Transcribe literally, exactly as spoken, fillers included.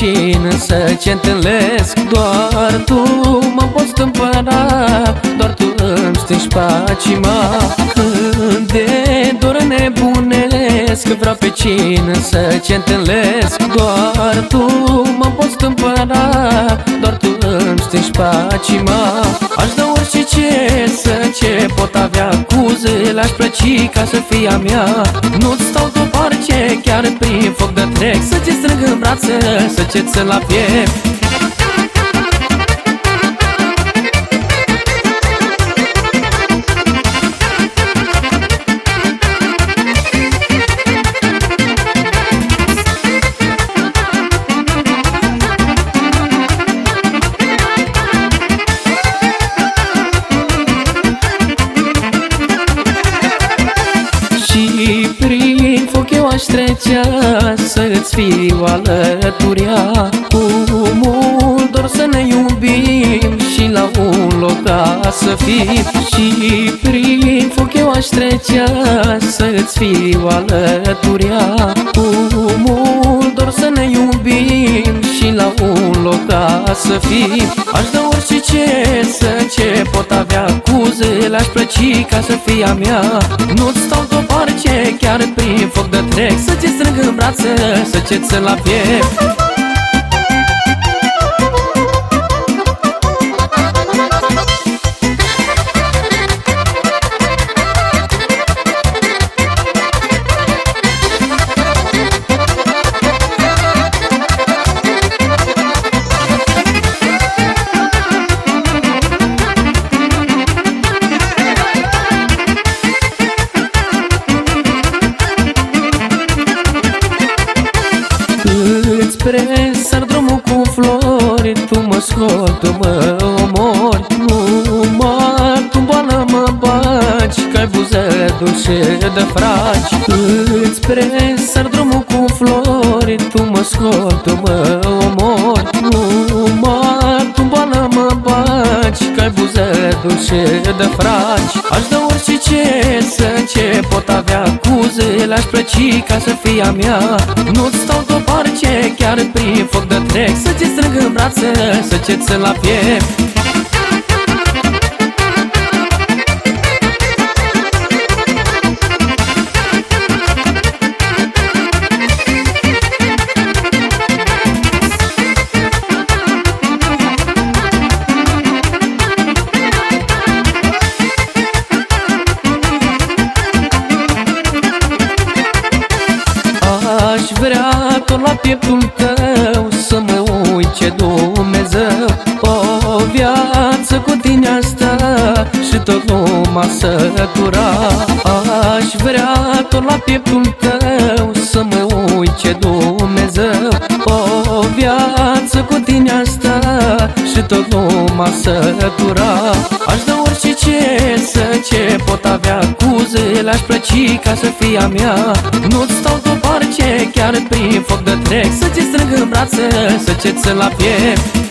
vecin să ce întâlnesc. Doar tu mă poți stâmpăra, doar tu îmi stingi pacima. Când de dor nebunesc, vreau pe cine să ce întâlnesc. Doar tu mă poți stâmpăra, doar tu îmi stingi pacima. Aș da orice ce să ce pot avea, cu zile aș plăci ca să fie a mea. Nu-ți stau deoarece chiar prin foc de trec, să ce strâng în brațe, să ce țin la piept. Și prin foc eu aș trecea, să-ți fiu alăturea. Cu mult dor să ne iubim și la un loc ca să fim. Și prin foc eu aș trecea, să-ți fiu alăturea. Cu mult dor să ne iubim și la un loc ca să fim. Aș da orice ce să ce pot avea, cu zile aș plăci ca să fie a mea. Nu-ți stau deoarece chiar prin foc de trec, să ce strâng în brațe, să ce țin la piept. Îți presar drumul cu flori, tu mă scoli, tu mă omori. Numai tu boală mă baci, că-ai buze dulce de fragi. Îți presar drumul cu flori, tu mă scoli, tu mă omori. Numai tu boală mă baci, că-ai buze dulce de fragi. Aș da orice ce să ce pot avea, cu zile aș plăci ca să fie a mea. Nu-ți stau deoarece chiar prin foc de trec, să ce strâng în brațe, să ce țin la piept. Aș vrea tot la pieptul tău să mă uit ce Dumnezeu. O viață cu tine asta și tot nu m-a sătura. Aș vrea tot la pieptul tău să mă uit ce Dumnezeu. O viață cu tine asta și tot nu m-a sătura. Aș da orice ce să ce pot avea, cu zile aș plăci ca să fie a mea. Nu-ți stau deoarece chiar prin foc de trec, să ce strâng în brațe, să ce țin la piept.